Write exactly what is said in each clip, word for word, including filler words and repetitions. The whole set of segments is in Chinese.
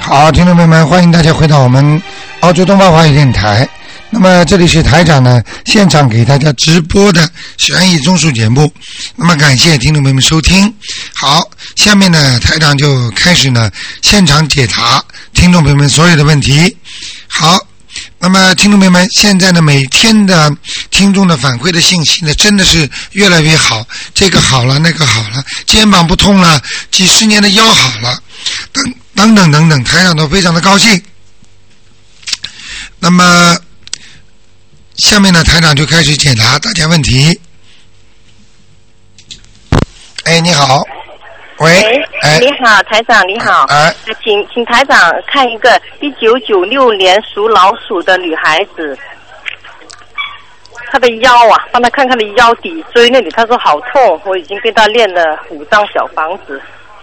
好，听众朋友们，欢迎大家回到我们澳洲东方华语电台。那么这里是台长呢现场给大家直播的悬疑综述节目。那么感谢听众朋友们收听。好，下面呢台长就开始呢现场解答听众朋友们所有的问题。好，那么听众朋友们，现在呢每天的听众的反馈的信息呢真的是越来越好，这个好了那个好了，肩膀不痛了，几十年的腰好了，等等等等等，台长都非常的高兴。那么下面呢台长就开始解答大家问题。哎，你好。喂， 哎，你好，台长，你好。 哎， 请请台长看一个一九九六年属老鼠的女孩子，她的腰啊，帮她看看的腰底椎那里，她说好痛，我已经给她练了五张小房子。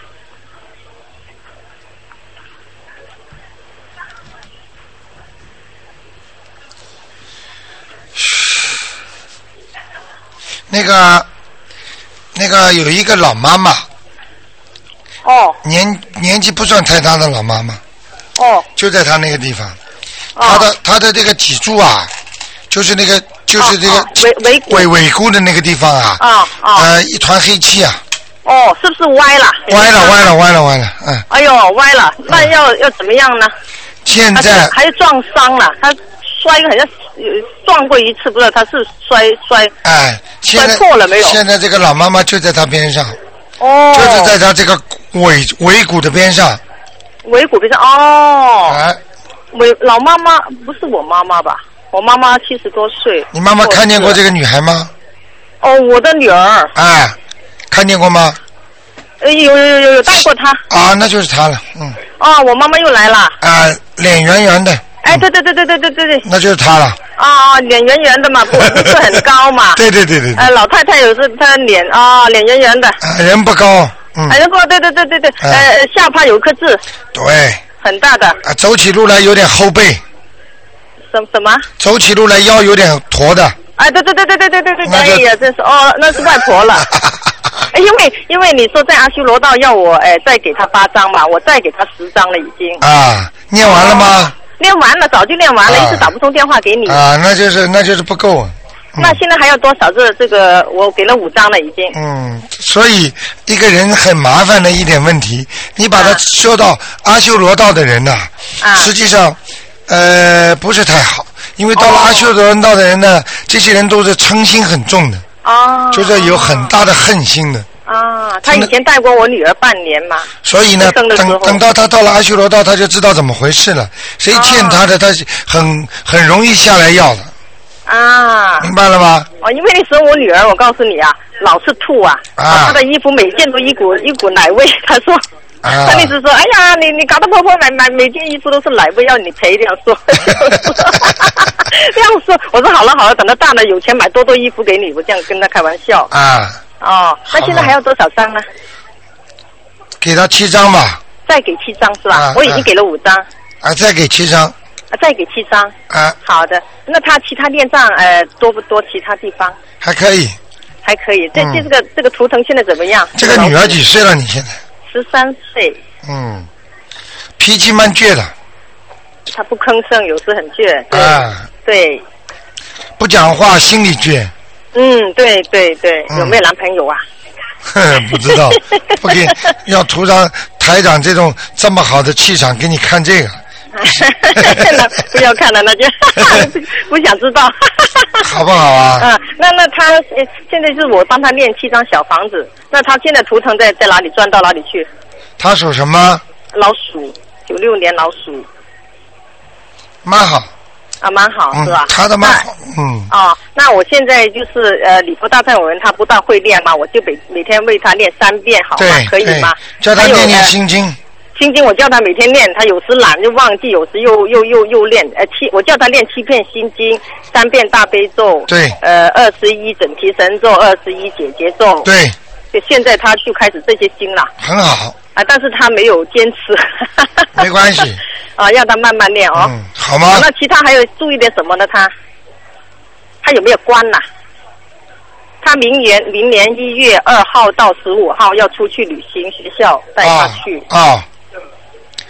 那个，那个有一个老妈妈。 哦， 年年纪不算太大的老妈妈， 哦， 就在她那个地方， 哦、 她的她的这个脊柱啊，就是那个就是这个尾尾骨尾尾骨的那个地方啊， 啊啊， 呃，一团黑气啊。 哦，是不是歪了？ 歪了，歪了，歪了，歪了，嗯。 哎呦，歪了，那要、嗯、要怎么样呢？ 现在还是撞伤了，他摔个好像撞过一次，不知道他是摔摔哎， 摔破了没有？ 现在这个老妈妈就在她边上。 哦， 就是在她这个尾尾骨的边上。 尾骨边上哦。 哎， 尾老妈妈不是我妈妈吧？我妈妈七十多岁。 你妈妈看见过这个女孩吗？ 哦，我的女儿。 哎，看见过吗？ 呃，有有有有带过她。啊， 那就是她了，嗯。 哦，我妈妈又来了。 啊，脸圆圆的。 哎，对对对对对对对对。 那就是她了。 啊，脸圆圆的嘛，不不是很高嘛。 对对对对。 呃，老太太有时她脸啊，脸圆圆的。 啊，人不高。嗯。 人不高，对对对对对。呃，下巴有颗痣。 对。 很大的。 啊，走起路来有点后背。 什什么？ 走起路来腰有点驼的。 哎，对对对对对对对对，哎呀，真是哦，那是外婆了。因为因为你说在阿修罗道要我哎再给他八张嘛，我再给他十张了已经。 啊，念完了吗？ 哦、念完了，早就念完了，啊、一直打不通电话给你。 啊，那就是那就是不够。 嗯、那现在还要多少？这这个我给了五张了已经。 嗯，所以一个人很麻烦的一点问题，你把他修到阿修罗道的人呐、啊，实际上呃不是太好，因为到了阿修罗道的人呢，哦、这些人都是嗔心很重的。哦，就是有很大的恨心的。 啊，他以前带过我女儿半年嘛。 所以呢，等等到他到了阿修罗道，他就知道怎么回事了。谁欠他的，他很很容易下来要的。啊，明白了吗？ 哦，因为那时候我女儿，我告诉你啊，老是吐啊，啊她的衣服每件都一股一股奶味。她说，啊、她一直说，哎呀，你你搞得婆婆买买每件衣服都是奶味，要你赔这样说。这样说，我说好了好了，等到大了有钱买多多衣服给你，我这样跟他开玩笑。啊。哦，那现在还要多少张呢？ 给他七张吧。 再给七张是吧？啊、我已经给了五张。 啊，再给七张。 啊，再给七张。啊。好的，那他其他念障呃多不多？其他地方？ 还可以。 还可以，这、嗯、这个这个图腾现在怎么样？ 这个女儿几岁了？你现在？ 十三岁。 嗯，脾气蛮倔的。 他不吭声，有时很倔。对啊。对。 不讲话，心里倔。 嗯，对对对，嗯、有没有男朋友啊？ 哼，不知道，不给要涂上台长这种这么好的气场给你看这个。 那不要看了，那就不想知道。 好不好啊？ 啊，那那他现在是我帮他练七张小房子，那他现在图腾在在哪里转到哪里去？ 他属什么？ 老鼠，九六年老鼠。 蛮好。 啊，蛮好，是吧？ 他的蛮好，嗯。 哦，那我现在就是呃，礼佛大忏悔文他不大会练嘛，我就每每天为他练三遍，好吗？可以吗？ 叫他念念心经。 心经我叫他每天练，他有时懒就忘记，有时又又又又练。呃，七我叫他练七遍心经，三遍大悲咒。对。呃，二十一准提神咒，二十一解结咒。 对。 就现在他就开始这些经了。 很好。 啊，但是他没有坚持。 没关系。 啊，让他慢慢练哦。 嗯，好吗？ 啊、那其他还有注意点什么呢？他，他有没有关呐、啊？他明年明年一月二号到十五号要出去旅行，学校带他去。啊。啊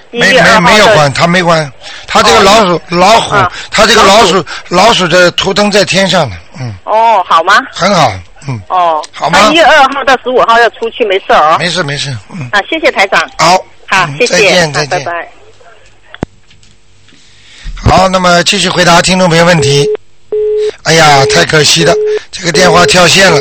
没没没有关，他没关，他这个老鼠、哦、老虎，啊、他这个老鼠老鼠的图腾在天上的，嗯。 哦，好吗？ 很好，嗯。 哦， 好吗？ 一月二号到十五号要出去，没事哦。 没事没事，嗯。 啊，谢谢台长。 好， 好，谢谢， 再见再见， 拜拜。 好，那么继续回答听众朋友问题。哎呀，太可惜了，这个电话跳线了。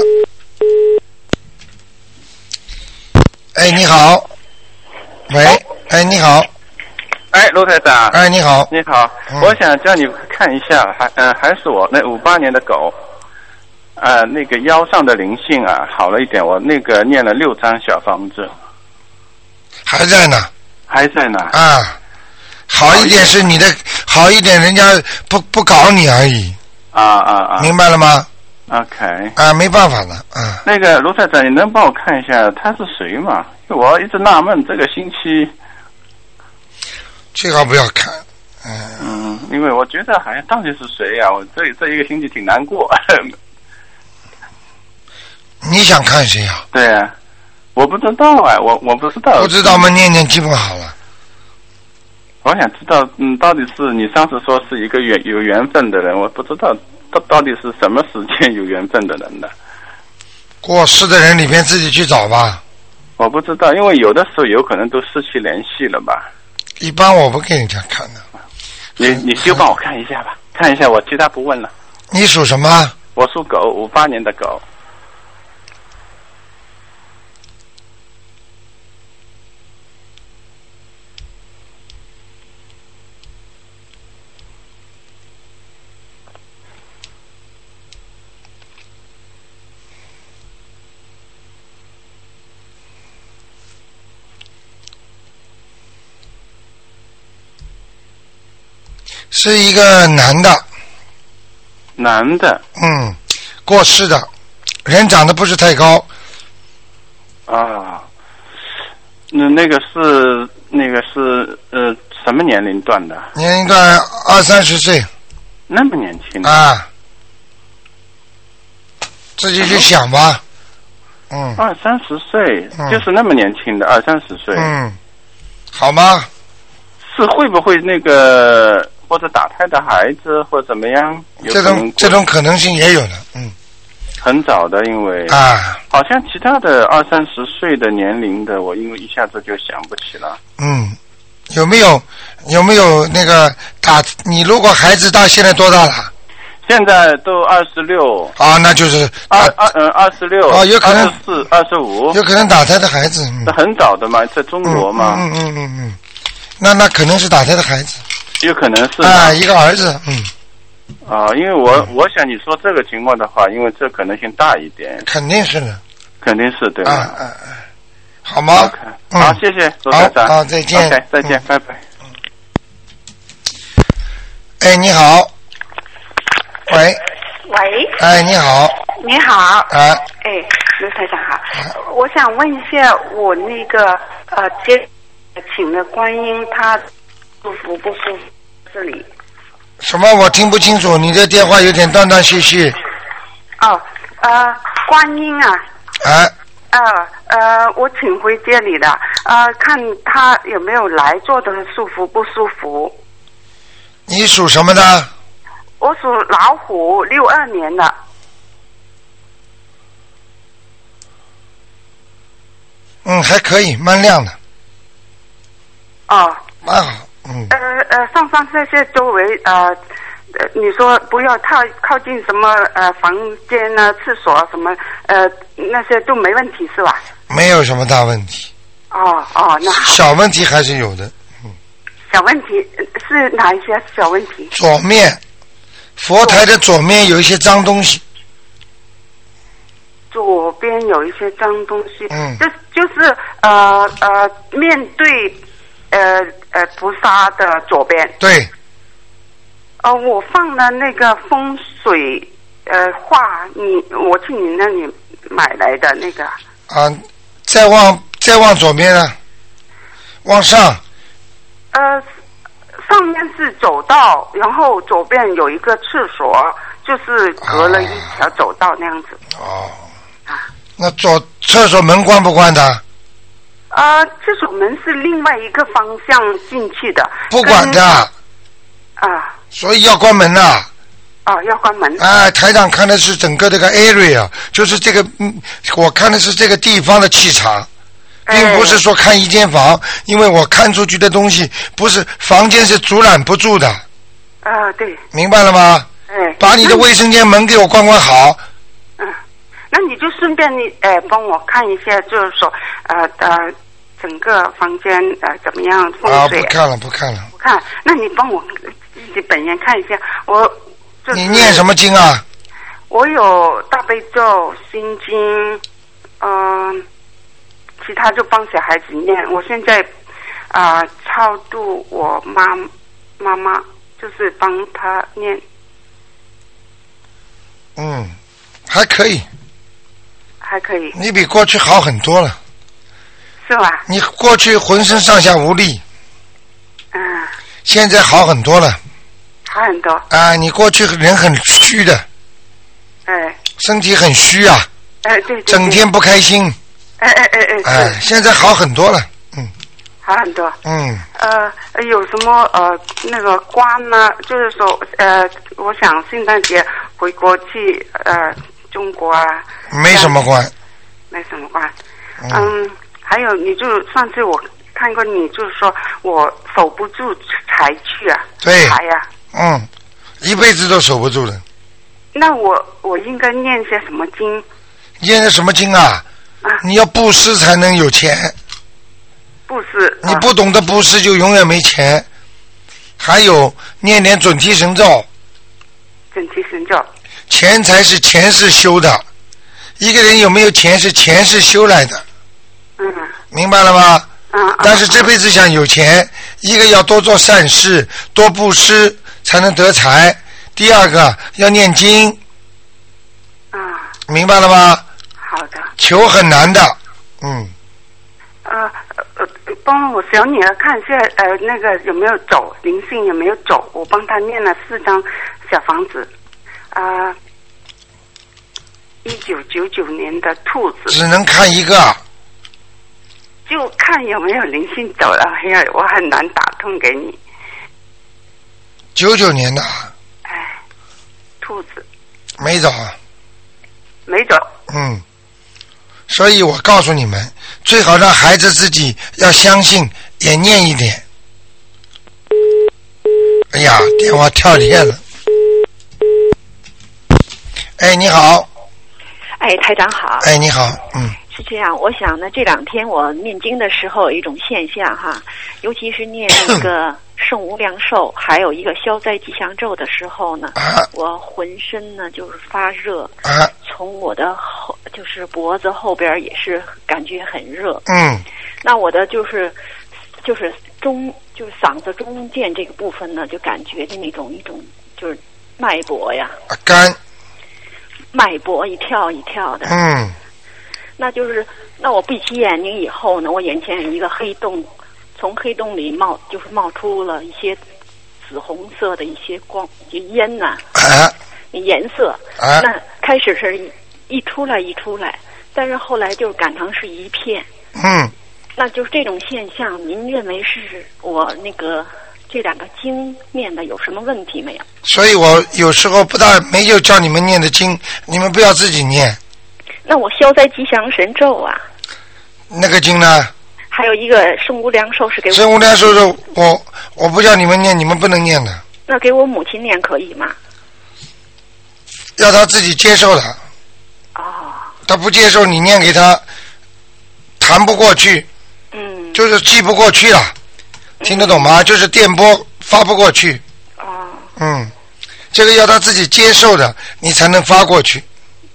哎，你好。喂，哎，你好。 哎，卢台长。 哎，你好。 你好，嗯、我想叫你看一下，还嗯、呃，还是我那五八年的狗，呃，那个腰上的灵性啊，好了一点，我那个念了六张小房子。 还在呢。 还在呢。 啊，好一点是你的，好一点，人家不不搞你而已。 啊啊啊！ 明白了吗 ？OK。 啊，没办法了啊。 那个卢台长，你能帮我看一下他是谁吗？我一直纳闷，这个星期。 最好不要看。嗯。 嗯，因为我觉得好像到底是谁呀、啊？我这这一个星期挺难过。 你想看谁呀、啊？ 对啊，我不知道啊，我我不知道。 不知道吗？念念基本好了。 我想知道，嗯，到底是你上次说是一个缘有缘分的人，我不知道到到底是什么时间有缘分的人的。 过世的人里边自己去找吧。 我不知道，因为有的时候有可能都失去联系了吧。 一般我不给人家看的。 你你就帮我看一下吧，看一下，我其他不问了。 你属什么？ 我属狗，五八年的狗。 是一个男的。 男的。 嗯，过世的，人长得不是太高。 啊，那那个是那个是呃什么年龄段的？ 年龄段二三十岁。 那么年轻啊？自己去想吧。嗯。 二三十岁、 嗯， 就是那么年轻的二三十岁。 嗯。好吗？ 是会不会那个？或者打胎的孩子，或怎么样？ 这种这种可能性也有的，嗯。 很早的，因为啊， 好像其他的二三十岁的年龄的，我因为一下子就想不起了。 嗯，有没有有没有那个打？你如果孩子到现在多大了？ 现在都二十六。 啊，那就是二二嗯二十六。 哦，有可能二十四、二十五。 有可能打胎的孩子。 嗯、很早的嘛，在中国嘛。 嗯嗯嗯嗯嗯。那那可能是打胎的孩子。 有可能是啊，一个儿子，嗯， 啊，因为我、嗯、我想你说这个情况的话，因为这可能性大一点， 肯定是的， 肯定是对吧？ 啊啊啊，好吗 ？OK，、嗯、好，谢谢罗台长， 好，再见 ，OK， 再见，嗯、拜拜。 哎，你好，喂， 喂， 哎，你好， 你好， 啊， 哎，罗台长好、啊，我想问一下，我那个呃接请的观音他。舒服不舒服？这里什么？我听不清楚，你的电话有点断断续续。 哦，呃，观音啊。 啊。 呃呃，我请回这里的，呃，看他有没有来，做的舒服不舒服？ 你属什么的？ 我属老虎，六二年的。 嗯，还可以，蛮亮的。 哦。 蛮好。嗯、 呃呃，上上下下周围呃，呃，你说不要靠靠近什么呃房间呢、厕所什么呃那些都没问题是吧？ 没有什么大问题。 哦哦，那好。 小问题还是有的。嗯。 小问题是哪一些小问题？ 左面，佛台的左面有一些脏东西。 左边有一些脏东西。 嗯。 就就是呃呃面对。呃呃，菩萨的左边。 对。 呃，我放了那个风水呃画，你我去你那里买来的那个。 啊，再往再往左边呢，往上。 呃，上面是走道，然后左边有一个厕所，就是隔了一条走道那样子。 哦。啊。那左厕所门关不关的？ 啊、呃，厕所门是另外一个方向进去的。 不管的。 啊。 所以要关门呐、啊。 哦，要关门。 啊，台长看的是整个这个 area， 就是这个，嗯，我看的是这个地方的气场，并不是说看一间房，因为我看出去的东西不是房间是阻拦不住的。 啊，对。 明白了吗？ 哎。 把你的卫生间门给我关关好。 嗯，那你就顺便你呃帮我看一下，就是说呃呃整个房间呃怎么样风水。啊， 不看了，不看了。 不看，那你帮我自己本人看一下我。就是、 你念什么经啊？ 我有大悲咒、心经，嗯、呃，其他就帮小孩子念。我现在啊、呃、超度我妈妈妈，就是帮她念。 嗯，还可以。 还可以。 你比过去好很多了。 是吧？ 你过去浑身上下无力。 嗯。 现在好很多了。 好很多啊！你过去人很虚的， 哎， 身体很虚啊， 哎对对对， 整天不开心， 哎哎哎哎， 哎，现在好很多了，嗯， 好很多， 嗯， 呃，有什么呃那个关呢？就是说呃，我想圣诞节回国去呃中国啊， 没什么关， 没什么关，嗯，嗯还有你就上次我看过你，就是说我守不住财去啊， 对， 财呀。 嗯，一辈子都守不住的。 那我我应该念些什么经？ 念些什么经啊？啊你要布施才能有钱。 布施。 你不懂得布施就永远没钱。还有念点准提神咒。 准提神咒。 钱财是前世修的，一个人有没有钱是前世修来的。 嗯。 明白了吗？ 嗯。 但是这辈子想有钱，一个要多做善事，多布施。才能得财。第二个要念经。 啊。 明白了吗？ 好的。 求很难的，嗯。 呃呃，帮我小女儿看一下，呃，那个有没有走灵性有没有走？我帮她念了四张小房子。啊、呃，一九九九年的兔子。 只能看一个。 就看有没有灵性走了，因为我很难打通给你。 九九年的， 哎，兔子没走啊， 没走。 嗯，所以我告诉你们，最好让孩子自己要相信，也念一点。哎呀，电话跳电了。哎，你好。 哎，台长好。 哎，你好，嗯。 是这样，我想呢，这两天我念经的时候有一种现象哈，尤其是念那个圣无量寿，还有一个消灾吉祥咒的时候呢， 啊、 我浑身呢就是发热， 啊、 从我的后就是脖子后边也是感觉很热。 嗯。 那我的就是就是中就是嗓子中间这个部分呢，就感觉的那种一种就是脉搏呀， 干， 脉搏一跳一跳的。 嗯。 那就是那我闭起眼睛以后呢，我眼前有一个黑洞，从黑洞里冒就是冒出了一些紫红色的一些光就烟呐、 啊，啊、 颜色、 啊、 那开始是一一出来一出来，但是后来就感成是一片。 嗯。 那就是这种现象，您认为是我那个这两个经念的有什么问题没有？ 所以我有时候不大没有叫你们念的经，你们不要自己念。 那我消灾吉祥神咒啊， 那个经呢？ 还有一个圣无量寿是给我。 圣无量寿是我我不叫你们念，你们不能念的。 那给我母亲念可以吗？ 要他自己接受的。 哦。 他不接受，你念给他，谈不过去。 嗯。 就是记不过去了，听得懂吗？嗯、就是电波发不过去。 哦。 嗯，这个要他自己接受的，你才能发过去。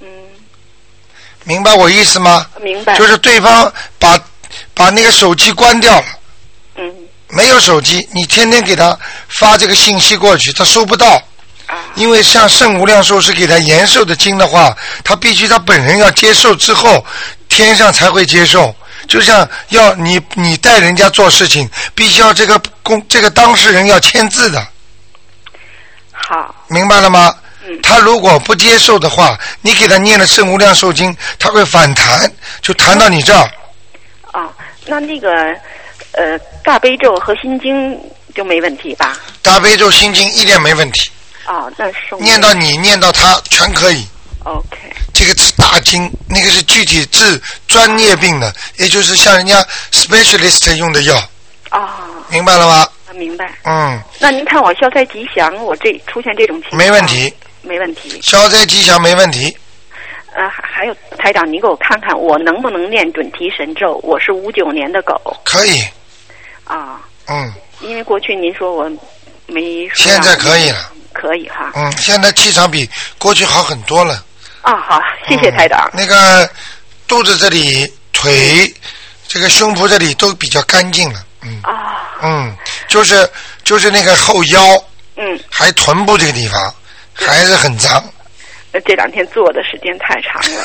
明白我意思吗？ 明白。 就是对方把把那个手机关掉了， 嗯， 没有手机，你天天给他发这个信息过去，他收不到。 啊。 因为像圣无量寿是给他延寿的经的话，他必须他本人要接受之后，天上才会接受。就像要你你带人家做事情，必须要这个公这个当事人要签字的。 好。 明白了吗？ 嗯。 他如果不接受的话，你给他念了圣无量寿经，他会反弹，就弹到你这儿。 啊， 那那个呃大悲咒和心经就没问题吧？ 大悲咒心经一点没问题。 哦，那是念到你念到他全可以。 OK。 这个是大经，那个是具体治专业病的，也就是像人家 specialist 用的药。 哦。 明白了吗？ 明白。 嗯。 那您看我消灾吉祥，我这出现这种情况没问题。 没问题。 消灾吉祥没问题。 呃，还有台长，您给我看看我能不能念准提神咒？我是五九年的狗。 可以。 啊。 嗯。 因为过去您说我没说。 现在可以了。 可以哈。 嗯，现在气场比过去好很多了。 啊，好，谢谢台长。 嗯、那个肚子这里、腿、这个胸脯这里都比较干净了。嗯。啊。嗯，就是就是那个后腰。嗯。还臀部这个地方还是很脏。 这两天坐的时间太长了。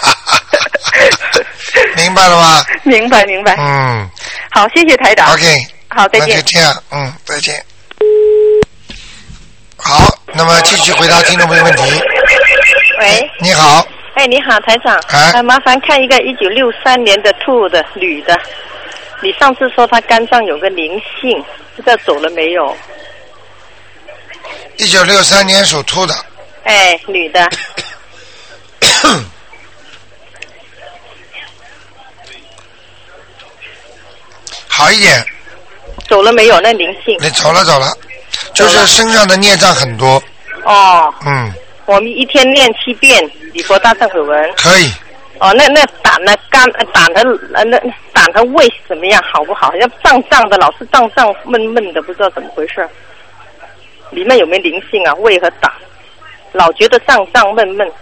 明白了吗？ 明白明白。 嗯。 好，谢谢台长。 OK。 好，再见。 那就这样，嗯，再见。好，那么继续回答听众朋友问题。 喂。 你好。 哎，你好，台长。 哎。 呃、麻烦看一个一九六三年的兔的女的，你上次说她肝脏有个灵性，不知道走了没有？ 一九六三年属兔的。 哎，女的。 好一点。 走了没有？那灵性。 你走了走了，就是身上的孽障很多。 哦。 嗯。 我们一天念七遍礼佛大忏悔文。 可以。 哦，那那胆呢？肝胆和呃那胆和胃怎么样？好不好？要胀胀的，老是胀胀闷闷的，不知道怎么回事。里面有没有灵性啊？胃和胆，老觉得胀胀闷闷。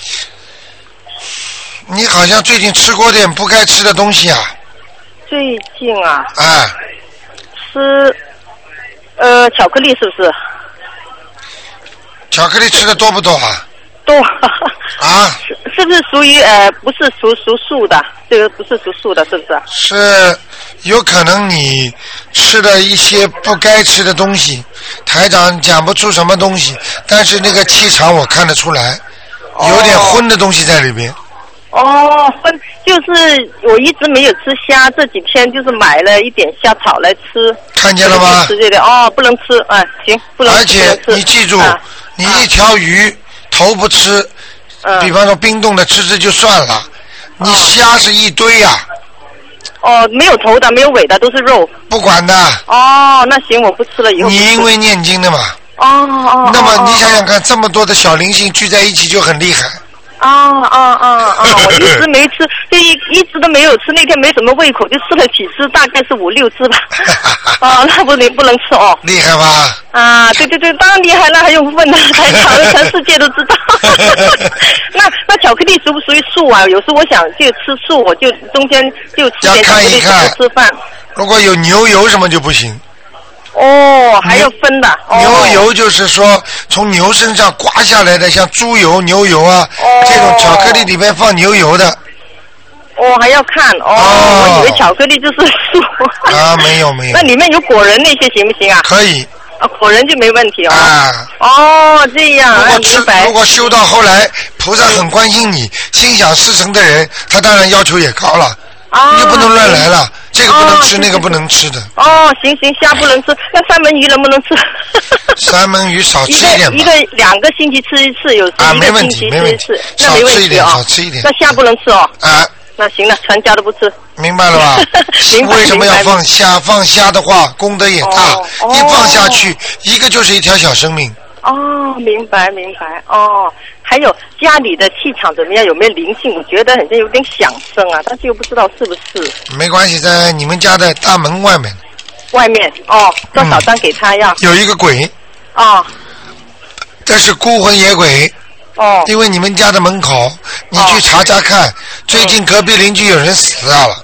你好像最近吃过点不该吃的东西啊。 最近啊。 啊。 吃呃巧克力是不是？ 巧克力吃的多不多啊？ 多。 啊？ 是是不是属于呃不是属属素的？这个不是属素的，是不是？ 是，有可能你吃了一些不该吃的东西，台长讲不出什么东西，但是那个气场我看得出来，有点荤的东西在里边。 哦，荤就是我一直没有吃虾，这几天就是买了一点虾炒来吃。 看见了吗？ 吃这个哦，不能吃，哎，行，不能吃。 而且你记住，啊、你一条鱼、啊、头不吃，嗯、比方说冰冻的吃吃就算了，你虾是一堆呀、 啊。哦，没有头的，没有尾的，都是肉。 不管的。 哦，那行，我不吃了，以后不吃。 你因为念经的嘛。 哦哦。 那么你想想看，这么多的小灵性聚在一起就很厉害。 啊啊啊啊！我一直没吃，就一一直都没有吃。那天没什么胃口，就吃了几只，大概是五六只吧。啊，那不能不能吃哦。 厉害吧？ 啊，对对对，当然厉害，那还用问呢？台长，全世界都知道。那那巧克力属不属于素啊？有时我想就吃素，我就中间就吃点巧克力不吃饭。 如果有牛油什么就不行。 哦，还要分的。 哦、牛油就是说从牛身上刮下来的，像猪油、牛油啊，哦、这种巧克力里面放牛油的。 哦，还要看哦，哦我以为巧克力就是素。 啊，没有没有。 那里面有果仁那些行不行啊？ 可以。 啊，果仁就没问题哦。 啊。 哦，这样。 如果吃，如果修到后来，菩萨很关心你，心想事成的人，他当然要求也高了。啊。你就不能乱来了。这个不能吃，哦、那个不能吃的。 哦，行行，虾不能吃，那三文鱼能不能吃？ 三文鱼少吃一点吧。 一个一个两个星期吃一次，有时啊， 一个星期吃一次， 那没问题哦。 少吃一点， 那虾不能吃哦。 啊。 那行了，全家都不吃。 明白了吧？ 明白。 为什么要放虾？放虾的话，功德也大。哦哦、一放下去，一个就是一条小生命。 哦，明白明白哦。还有家里的气场怎么样？有没有灵性？我觉得好像有点响声啊，但是又不知道是不是。 没关系，在你们家的大门外面。 外面哦，多少张给他要？ 嗯、有一个鬼。 哦。 这是孤魂野鬼。 哦。 因为你们家的门口，你去查查看，哦、最近隔壁邻居有人死掉了。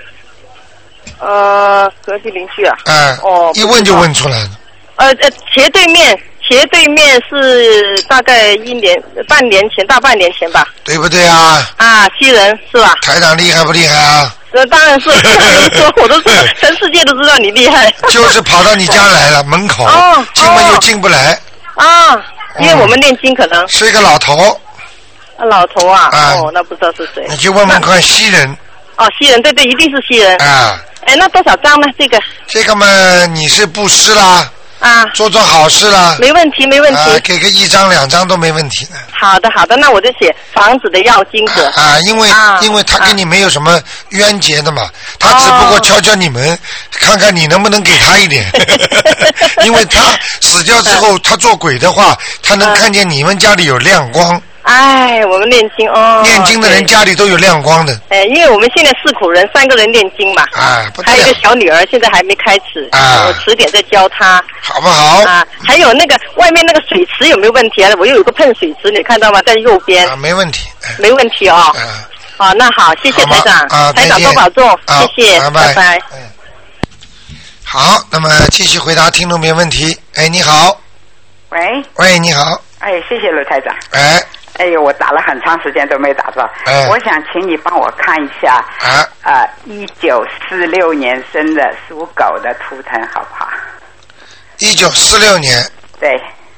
呃，隔壁邻居啊。 哎。哦。一问就问出来了。 呃呃，斜对面。斜对面是大概一年半年前，大半年前吧。 对不对啊？ 啊，西人是吧？ 台长厉害不厉害啊？ 呃，当然是，说我都是全世界都知道你厉害。 就是跑到你家来了，门口，哦、进门又进不来。 啊，因为我们念经可能。 是一个老头。 啊，老头啊。啊哦，那不知道是谁。 你去问问看西人。 哦，西人，对对，一定是西人。 啊。 哎，那多少张呢？这个？ 这个嘛，你是布施啦。 啊。 做做好事啦。 没问题，没问题。 啊，给个一张两张都没问题的。 好的，好的，那我就写房子的要经者。 啊，啊因为、啊、因为他跟你没有什么冤结的嘛，啊、他只不过敲敲你们，看看你能不能给他一点。因为他死掉之后，他做鬼的话，他能看见你们家里有亮光。 哎，我们念经哦。 念经的人家里都有亮光的。 哎，因为我们现在四口人，三个人念经嘛。 啊，不对。 还有一个小女儿，现在还没开始。啊。我迟点再教她。 好不好？ 啊，还有那个外面那个水池有没有问题啊？我又有个喷水池，你看到吗？在右边。 啊，没问题。 没问题哦。啊。好，那好，谢谢台长。啊，台长多保重，谢谢，拜拜。嗯。 好，那么继续回答听众朋友问题。哎，你好。 喂。 喂，你好。 哎，谢谢卢台长。 哎。 哎呦，我打了很长时间都没打到。 嗯、 我想请你帮我看一下。 啊。 啊，一九四六年生的属狗的图腾好不好？ 一九四六年。 对。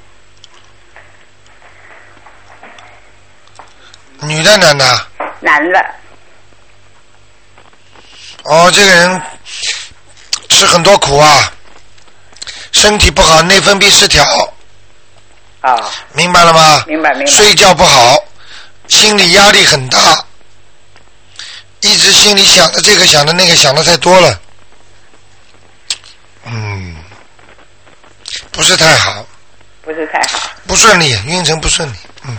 女的男的？ 男的。 哦，这个人吃很多苦啊，身体不好，内分泌失调。 啊、哦， 明白了吗？ 明白明白。 睡觉不好，心理压力很大，一直心里想的这个想的那个想的太多了，嗯，不是太好。 不是太好。 不顺利，运程不顺利，嗯，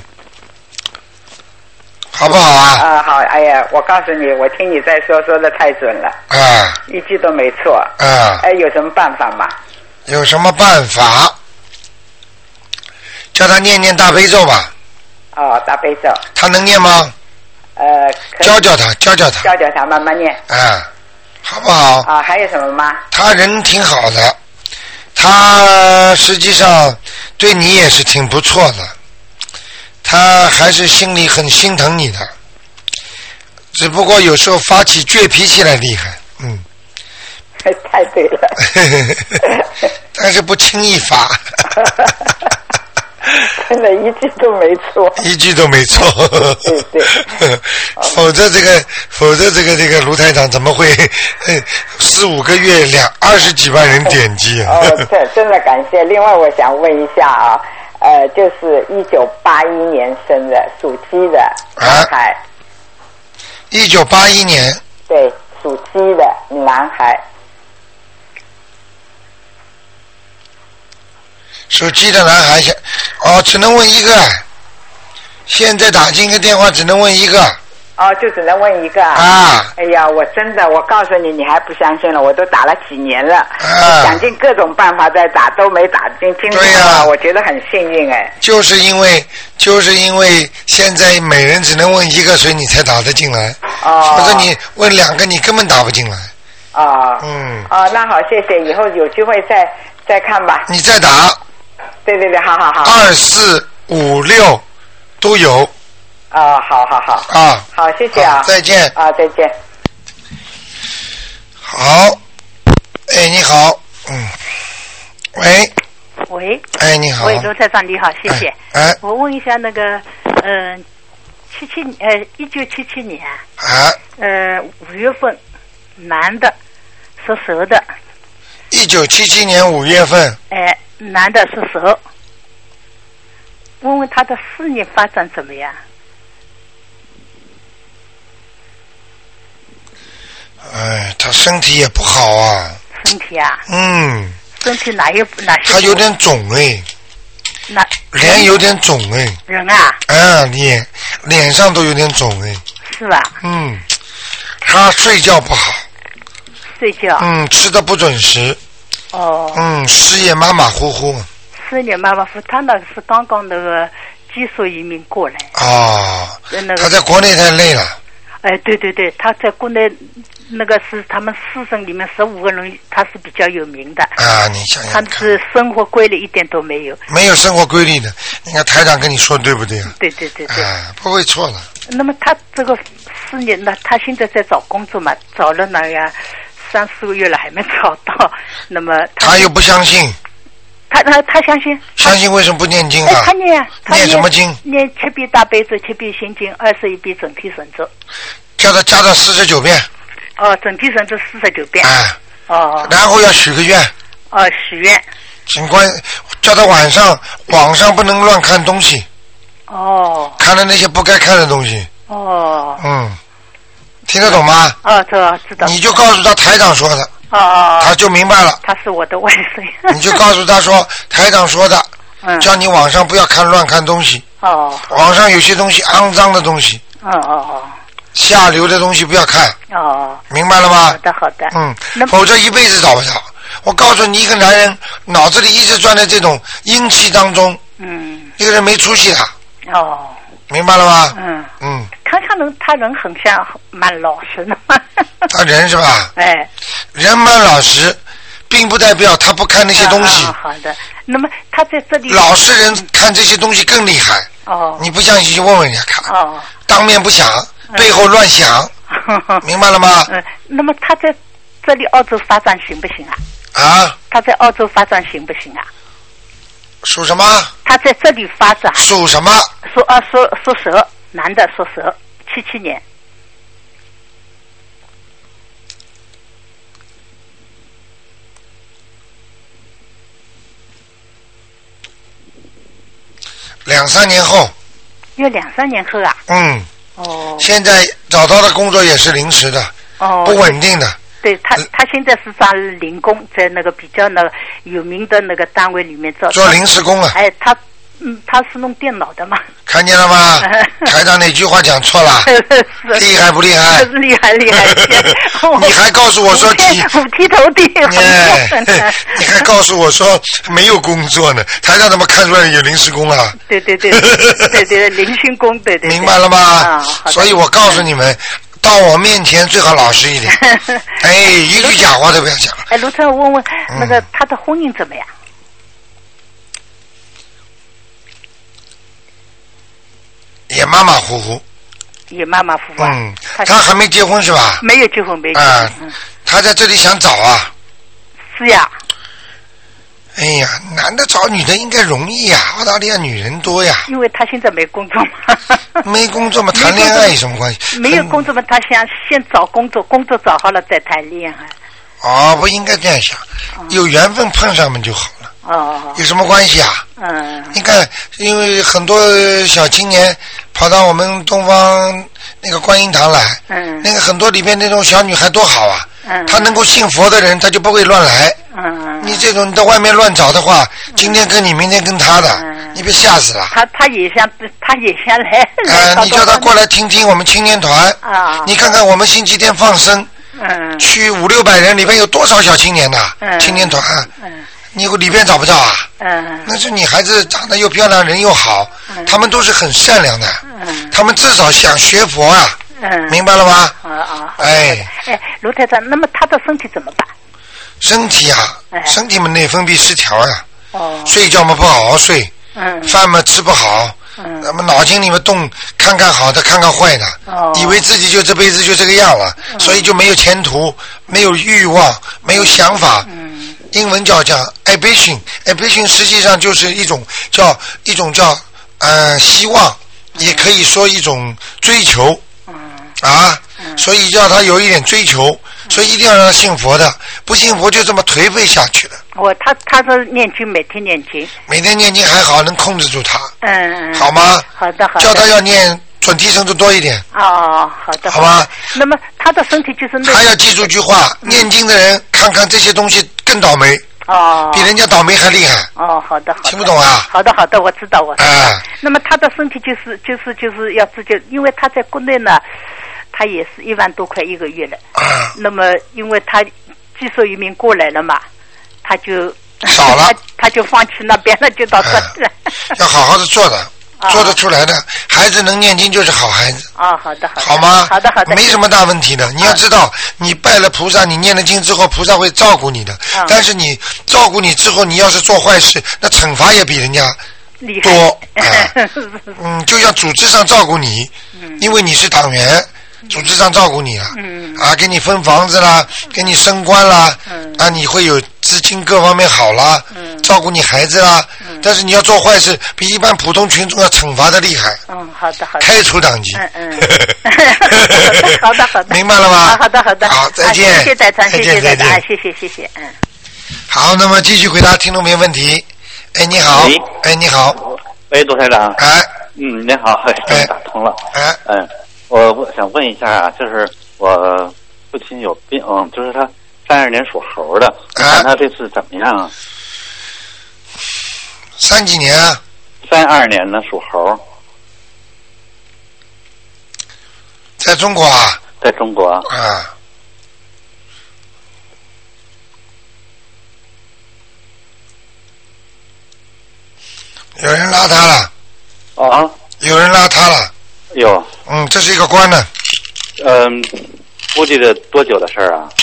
好不好啊？ 啊，好，哎呀，我告诉你，我听你在说，说的太准了。 啊。 一句都没错。 啊。 哎，有什么办法吗？ 有什么办法？叫他念念大悲咒吧。 哦，大悲咒。他能念吗？ 呃， 教教他，教教他。 教教他，慢慢念。 啊，好不好？ 啊，还有什么吗？ 他人挺好的，他实际上对你也是挺不错的，他还是心里很心疼你的，只不过有时候发起倔脾气来厉害，嗯。 太对了。 但是不轻易发。 真的，一句都没错。 一句都没错。 对对。 否则这个，否则这个这个卢台长怎么会四五个月两二十几万人点击啊？ 哦，这真的感谢。另外，我想问一下啊，呃，就是一九八一年生的属鸡的男孩。 一九八一年。 对，属鸡的男孩。 属鸡的男孩，哦，只能问一个。现在打进个电话只能问一个。 哦，就只能问一个啊！ 啊！ 哎呀，我真的，我告诉你，你还不相信了，我都打了几年了， 啊、 想尽各种办法在打，都没打进听众啊！我觉得很幸运哎。 就是因为，就是因为现在每人只能问一个，所以你才打得进来。 哦。 否则你问两个，你根本打不进来。 哦。 嗯。 哦，那好，谢谢，以后有机会再再看吧。 你再打。 对对对，好好好。 二四五六都有。 啊、哦，好好好。 啊。 好，谢谢啊。 再见。 啊，再见。 好。哎，你好。嗯。喂。 喂。 哎，你好。 喂，罗台长你好，谢谢。 哎。哎我问一下那个，嗯、呃，七七呃，一九七七年。 啊。 呃，五月份，男的，属蛇的。 一九七七年五月份。 哎。男的是蛇，问问他的事业发展怎么样？ 哎，他身体也不好啊。 身体啊？ 嗯。 身体哪有哪些？ 他有点肿哎。 那脸有点肿哎。 人啊？ 啊，脸脸上都有点肿哎。 是吧？ 嗯，他睡觉不好。 睡觉。 嗯，吃的不准时。 哦。 嗯，事业马马虎虎。 事业马马虎，他那个是刚刚那个技术移民过来。 哦。 那个、 他在国内太累了。 哎，对对对，他在国内那个是他们四省里面十五个人，他是比较有名的。 啊，你想想看。 他是生活规律一点都没有。 没有生活规律的，你看台长跟你说对不对啊？ 对对对对。 啊，不会错的。 那么他这个事业呢，他现在在找工作嘛，找了那个。三四个月了还没找到，那么 他, 他又不相信， 他他他相信， 相信为什么不念经啊？ 哎、他念他念什么经？ 念七遍大悲咒，七遍心经，二十一遍整体神咒。 叫他加到四十九遍。 哦，准提神咒四十九遍。 哎。 哦。 然后要许个愿。 哦，许愿。 请关，叫他晚上网上不能乱看东西。 哦。 看了那些不该看的东西。 哦。 嗯，听得懂吗？ 哦，知道知道。 你就告诉他台长说的。 哦哦。 他就明白了。 他是我的外甥。 你就告诉他说，台长说的， 嗯， 叫你网上不要看乱看东西。 哦。 网上有些东西肮脏的东西。 哦哦哦。 下流的东西不要看。 哦。 明白了吗？ 好的好的。 嗯，否则一辈子找不着。我告诉你，一个男人脑子里一直转在这种阴气当中， 嗯， 一个人没出息的。 哦， 明白了吗？ 嗯嗯， 看看人，他人很像蛮老实的嘛。 他人是吧？ 哎， 人蛮老实，并不代表他不看那些东西。 啊、好的，那么他在这里， 老实人看这些东西更厉害。 哦， 你不相信就问问人家看。 哦， 当面不想，背后乱想， 嗯、 明白了吗？ 嗯，那么他在这里澳洲发展行不行啊？ 啊？ 他在澳洲发展行不行啊？ 属什么？ 他在这里发展。 属什么？ 属啊属属蛇，男的属蛇，七七年。 两三年后。 要两三年后啊？ 嗯。 哦。 现在找到的工作也是临时的。 哦。 不稳定的。 对他，他现在是当零工，在那个比较那个有名的那个单位里面做。 做临时工啊？ 哎，他，嗯，他是弄电脑的嘛。 看见了吗？台长哪句话讲错了？厉害不厉害？ 厉害厉害！ 你还告诉我说剃五剃头地， 你还告诉我说没有工作呢？台长怎么看出来有临时工啊？ 对对对对对，零星工，对对。 明白了吗？啊，所以我告诉你们。到我面前最好老实一点，哎，一句假话都不要讲。 哎，卢特，我问问，那个他的婚姻怎么样？ 也马马虎虎。 也马马虎虎。 嗯，他还没结婚是吧？ 没有结婚，没结婚。 啊，他在这里想找啊。 是呀。 哎呀，男的找女的应该容易呀，澳大利亚女人多呀。 因为他现在没工作嘛。 没工作嘛，谈恋爱有什么关系？ 没有工作嘛，他想先找工作，工作找好了再谈恋爱。 哦，不应该这样想，有缘分碰上面就好了。 哦。 有什么关系啊？ 嗯。 你看，因为很多小青年跑到我们东方那个观音堂来， 嗯， 那个很多里面那种小女孩多好啊。 嗯。 她能够信佛的人，她就不会乱来。 嗯。 你这种你到外面乱找的话，嗯、今天跟你，明天跟他的，嗯、你被吓死了。 他他也想，他也想来。 呃，你叫他过来听听我们青年团。 啊。 你看看我们星期天放生。 嗯。 去五六百人，里面有多少小青年呐？ 嗯。 青年团。 嗯。 你里边找不到啊？ 嗯。 那是女孩子长得又漂亮，人又好，嗯、他们都是很善良的。 嗯。 他们至少想学佛啊。 嗯。 明白了吗？ 啊啊。 哎。 哎，卢台长，那么他的身体怎么办？ 身体啊， 哎、 身体嘛内分泌失调呀、 啊。哦。 睡觉嘛不好好睡。 嗯。 饭嘛吃不好。 嗯。 那么脑筋里面动，看看好的，看看坏的。 哦。 以为自己就这辈子就这个样了，嗯、所以就没有前途，没有欲望，没有想法。 嗯。 英文叫讲 ambition，ambition 实际上就是一种叫一种叫呃希望，嗯、也可以说一种追求。 嗯。 啊。 嗯、 所以叫他有一点追求。所以一定要让他信佛的，不信佛就这么颓废下去了。 我他他是念经，每天念经。 每天念经还好，能控制住他。 嗯。 好吗？ 好的好的。 叫他要念准提神咒多一点。 哦，好的。 好吧。 那么他的身体就是那。 还要记住一句话：嗯、念经的人看看这些东西更倒霉。 哦。 比人家倒霉还厉害。 哦，好的好的。 听不懂啊？ 好的好的，我知道我知道。 啊。 那么他的身体就是就是就是要自己，因为他在国内呢。他也是一万多块一个月的， 啊、 那么因为他技术移民过来了嘛，他就少了， 他, 他就放弃那边了，就到这里了。 嗯、要好好的做的，做得出来的、哦、孩子能念经就是好孩子。 啊、哦，好的好的。 好吗？ 好的好的。 没什么大问题的。你要知道，你拜了菩萨，你念了经之后，菩萨会照顾你的。 嗯、 但是你照顾你之后，你要是做坏事，那惩罚也比人家多。啊、嗯，就像组织上照顾你， 嗯、 因为你是党员。 组织上照顾你了， 嗯啊，给你分房子啦，给你升官啦， 嗯啊，你会有资金各方面好啦， 嗯照顾你孩子啦， 嗯但是你要做坏事，比一般普通群众要惩罚的厉害， 嗯，好的好的， 开除党籍。 嗯嗯，好的好的， 明白了吗？ 好的好的， 好，再见， 啊谢谢在场，谢谢再见， 啊，谢谢谢谢，嗯。 好，那么继续回答听众朋友问题。哎，你好， 喂哎，你好， 喂，杜台长。 哎， 嗯，您好，哎，打通了。 哎， 嗯，我我想问一下啊，就是我父亲有病，嗯，就是他三二年属猴的，你看他这次怎么样啊？ 三几年啊？ 三二年的属猴。 在中国啊？ 在中国。 啊。有人拉他了。 啊。 有人拉他了。 有。 嗯，这是一个官呢。 嗯，估计这多久的事儿啊？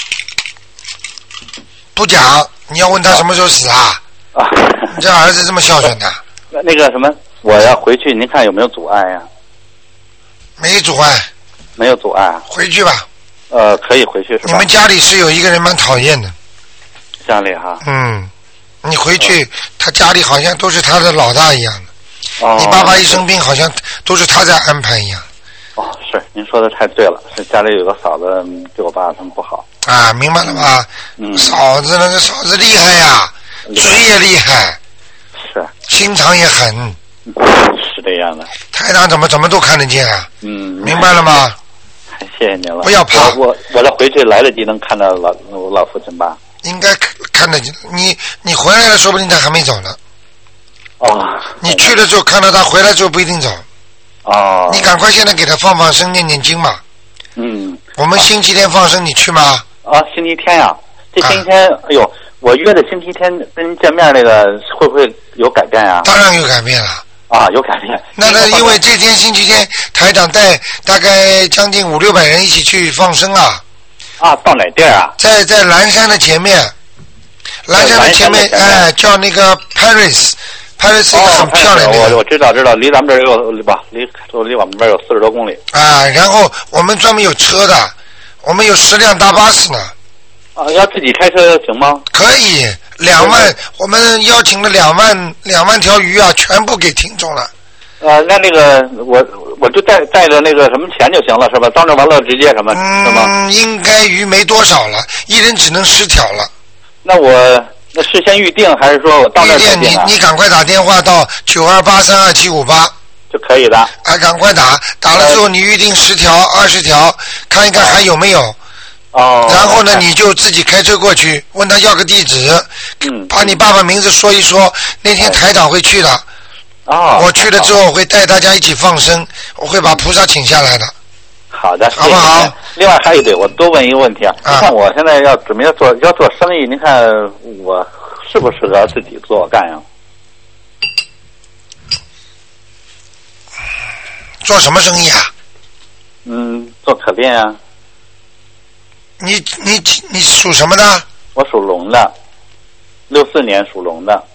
不讲，你要问他什么时候死啊？ 啊。 你这儿子这么孝顺的。 那个什么，我要回去，您看有没有阻碍呀、啊？ 没阻碍。 没有阻碍。 回去吧。 呃，可以回去是吧？ 你们家里是有一个人蛮讨厌的。 家里哈。 嗯，你回去，哦、他家里好像都是他的老大一样的。 哦。 你爸爸一生病，好像都是他在安排一样。 哦，是，您说的太对了，是家里有个嫂子对我爸他们不好。 啊，明白了吧？ 嗯。 嫂子那个嫂子厉害呀，嘴也厉害。 是。 心肠也狠。 是这样的。 台长怎么怎么都看得见啊？ 嗯。 明白了吗？ 谢谢您了。 不要怕。 我我我这回去来得及能看到老我老父亲吧？ 应该看得见。你你回来了，说不定他还没走呢。 哦。 你去了之后看到他，回来之后不一定走。 哦。 你赶快现在给他放放生，念念经嘛。 嗯。 我们星期天放生，你去吗？ 啊，星期天呀、啊，这星期天，啊、哎呦，我约的星期天跟您见面那个会不会有改变呀、啊？ 当然有改变了。 啊，有改变。 那那因为这天星期天，台长带大概将近五六百人一起去放生啊。 啊，到哪地儿啊？ 在在蓝山的前面，蓝山的前面，哎，叫那个 Paris。Paris 很漂亮的、 哦，我我知道知道，离咱们这儿有吧，离离我们这儿有四十多公里。 啊，然后我们专门有车的，我们有十辆大巴士呢。 啊，要自己开车行吗？ 可以，两万，我们邀请了两万两万条鱼啊，全部给听众了。 呃，那那个我我就带带着那个什么钱就行了，是吧？到那完了直接什么， 嗯、 是吗？ 应该鱼没多少了，一人只能十条了。 那我那事先预定还是说我到那儿预定？你你赶快打电话到九二八三二七五八就可以的。 啊，赶快打，打了之后你预定十条、二十条，看一看还有没有。 哦。 然后呢，你就自己开车过去，问他要个地址， 嗯， 把你爸爸名字说一说。那天台长会去的。 哦。 我去了之后会带大家一起放生，我会把菩萨请下来的。 好的， 好不好？ 另外还有一对，我多问一个问题啊。 啊你看我现在要准备要做要做生意，您看我适不适合自己做干呀？ 做什么生意啊？ 嗯，做可变啊。 你你你属什么的？ 我属龙的，六四年属龙的。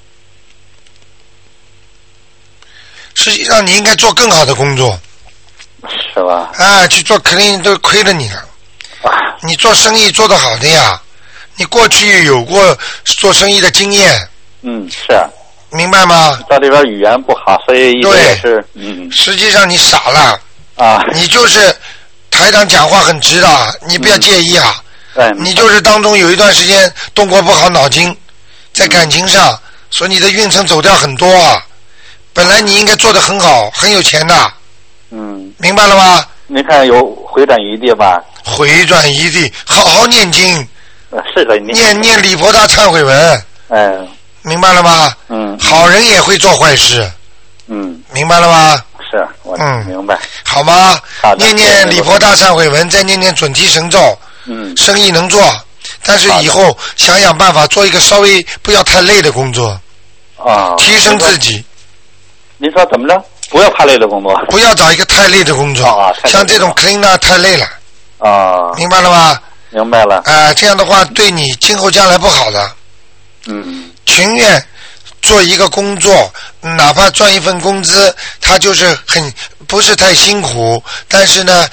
实际上你应该做更好的工作。 是吧？ 啊，去做肯定都亏了你了。 啊。 你做生意做得好的呀，你过去有过做生意的经验。 嗯，是。 明白吗？ 到这边语言不好，所以一直也是嗯。 实际上你傻了。 啊。 你就是台长讲话很直的，你不要介意啊。 对、 嗯。你就是当中有一段时间动过不好脑筋，在感情上，嗯、所以你的运程走掉很多啊。本来你应该做得很好，很有钱的。 嗯。 明白了吗？ 您看有回转余地吧？ 回转余地，好好念经。 呃，是的，念念念礼佛大忏悔文。 嗯。 明白了吗？ 嗯。 好人也会做坏事。 嗯。 明白了吗？ 是，我嗯明白。 好吗？ 好的。 念念礼佛大忏悔文，再念念准提神咒。 嗯。 生意能做，但是以后想想办法做一个稍微不要太累的工作。 啊。 提升自己。 您说怎么着？不要太累的工作。 不要找一个太累的工作。 啊。 像这种 cleaner 太累了。 啊。 明白了吗？ 明白了。 啊、呃，这样的话对你今后将来不好的。 嗯。 情愿做一个工作，哪怕赚一份工资，他就是很不是太辛苦，但是呢，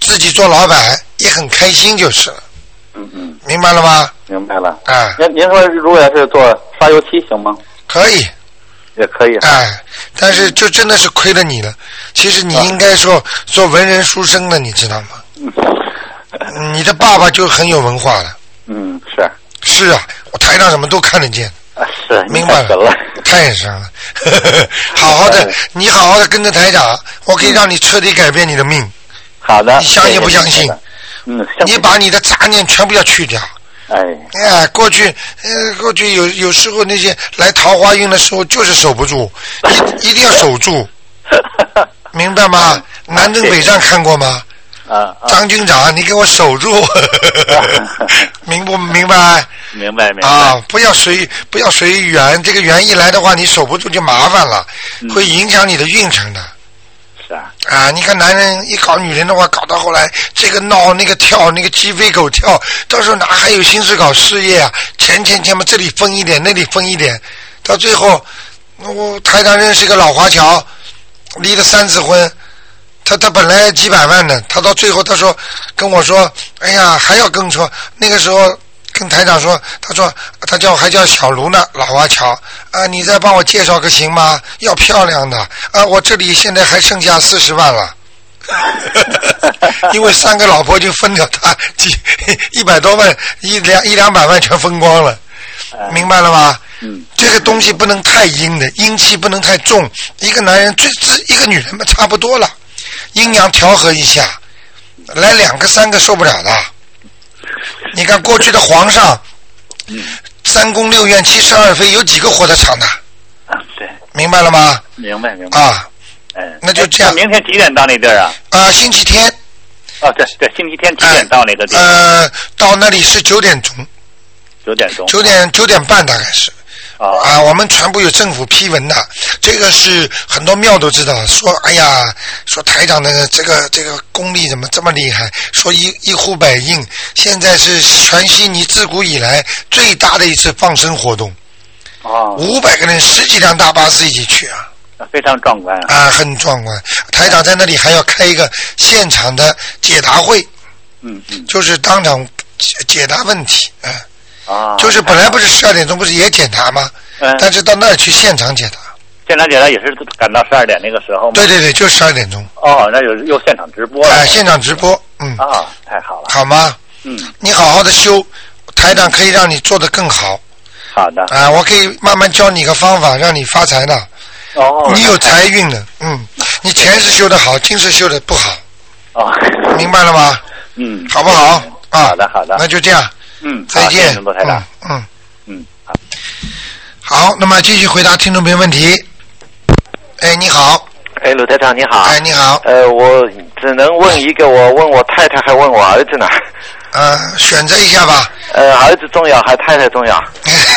自己做老板也很开心就是了。 嗯嗯， 明白了吗？ 明白了。 啊， 您您说如果要是做刷油漆行吗？ 可以。 也可以。 哎，但是就真的是亏了你了。其实你应该说做文人书生的，你知道吗？嗯。你的爸爸就很有文化了。 嗯，是。 是啊，我台上什么都看得见。 啊，是。 明白了。太深了。好好的，你好好的跟着台长，我可以让你彻底改变你的命。 好的。 你相信不相信？ 嗯。 你把你的杂念全部要去掉。 哎。 哎，过去，呃，过去有有时候那些来桃花运的时候就是守不住，一一定要守住，明白吗？南征北战看过吗？ 啊。 张军长，你给我守住，明不明白？ 明白明白。 啊，不要随不要随缘，这个缘一来的话，你守不住就麻烦了， 嗯、 会影响你的运程的。 是啊。 啊，你看男人一搞女人的话，搞到后来这个闹那个跳，那个鸡飞狗跳，到时候哪还有心思搞事业啊？钱钱钱嘛，这里分一点，那里分一点，到最后，我台长认识一个老华侨，离了三次婚，他他本来几百万呢，他到最后他说跟我说，哎呀还要跟说那个时候。跟台长说，他说他叫还叫小卢呢，老华侨啊，你再帮我介绍个行吗？要漂亮的啊，我这里现在还剩下四十万了，因为三个老婆就分掉他几一百多万，一两一两百万全分光了，明白了吗？ 嗯， 这个东西不能太阴的，阴气不能太重，一个男人最一个女人嘛差不多了，阴阳调和一下，来两个三个受不了的。你看过去的皇上， 嗯， 三宫六院七十二妃，有几个活得长的？ 啊，对， 明白了吗？ 明白明白。 啊， 哎， 那就这样。 明天几点到那地儿啊？ 啊，星期天。 哦，对对，星期天几点到那个地方？ 呃，到那里是九点钟。 九点钟。 九点九点半大概是。 哦、 啊，我们全部有政府批文的，这个是很多庙都知道。说，哎呀，说台长的这个这个功力怎么这么厉害？说一一呼百应，现在是全悉尼自古以来最大的一次放生活动。 哦， 五百个人，十几辆大巴士一起去啊， 非常壮观啊，啊很壮观。台长在那里还要开一个现场的解答会， 嗯嗯， 就是当场解答问题，嗯、啊。 啊， 就是本来不是十二点钟不是也检查吗？ 嗯， 但是到那儿去现场解答。 现场解答也是赶到十二点那个时候吗？ 对对对，就十二点钟。 哦，那有又现场直播了。 哎、呃，现场直播，嗯。 啊，太好了。 好吗？ 嗯。 你好好的修，台长可以让你做得更好。 好的。 啊、呃，我可以慢慢教你个方法，让你发财的。 哦。 你有财运的，嗯，你前世修得好，今世修得不好。 哦。 明白了吗？ 嗯。 好不好？啊， 好的好的。 那就这样。 嗯。 再见。 罗台长。 嗯。 嗯，好。 好，那么继续回答听众朋友问题。哎，你好。 哎，鲁台长你好。 哎，你好。 呃，我只能问一个，我问我太太还问我儿子呢。 呃，选择一下吧。 呃，儿子重要还太太重要？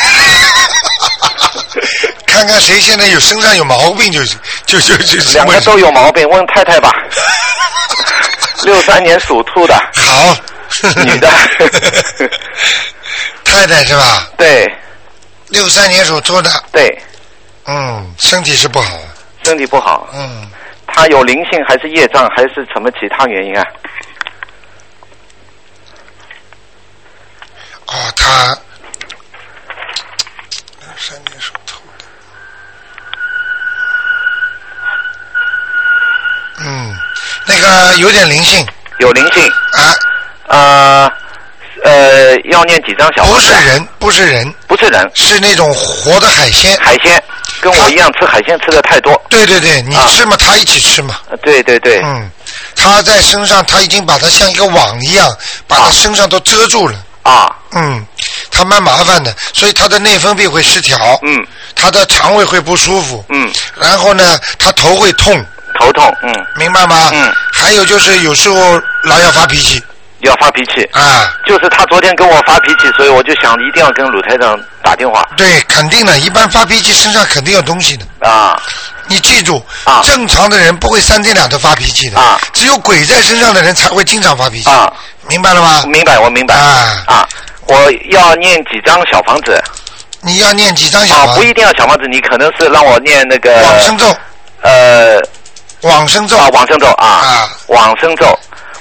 看看谁现在有身上有毛病，就是就就就两个都有毛病，问太太吧。六三年属兔的。 好。 女的。 太太是吧？ 对。 六三年属兔的。 对。 嗯，身体是不好。 身体不好。 嗯。 他有灵性还是业障还是什么其他原因啊？ 哦，他六三年属兔的。嗯，那个有点灵性。 有灵性。 啊。 呃。呃，要念几张小房子？ 不是人，不是人， 不是人， 是那种活的海鲜。 海鲜，跟我一样吃海鲜吃的太多。 对对对，你吃嘛，啊、他一起吃嘛。 对对对。 嗯，他在身上，他已经把它像一个网一样，把他身上都遮住了。 啊。 嗯，他蛮麻烦的，所以他的内分泌会失调。 嗯。 他的肠胃会不舒服。 嗯。 然后呢，他头会痛。 头痛，嗯。 明白吗？ 嗯。 还有就是有时候老要发脾气。 要发脾气啊！ 就是他昨天跟我发脾气，所以我就想一定要跟鲁台长打电话。 对，肯定的，一般发脾气身上肯定有东西的啊！ 你记住啊， 正常的人不会三天两头发脾气的啊， 只有鬼在身上的人才会经常发脾气啊！ 明白了吗？ 明白，我明白啊啊！我要念几张小房子？ 你要念几张小房子？ 啊，不一定要小房子，你可能是让我念那个往生咒。 呃， 往生咒啊，往生咒啊， 啊， 往生咒。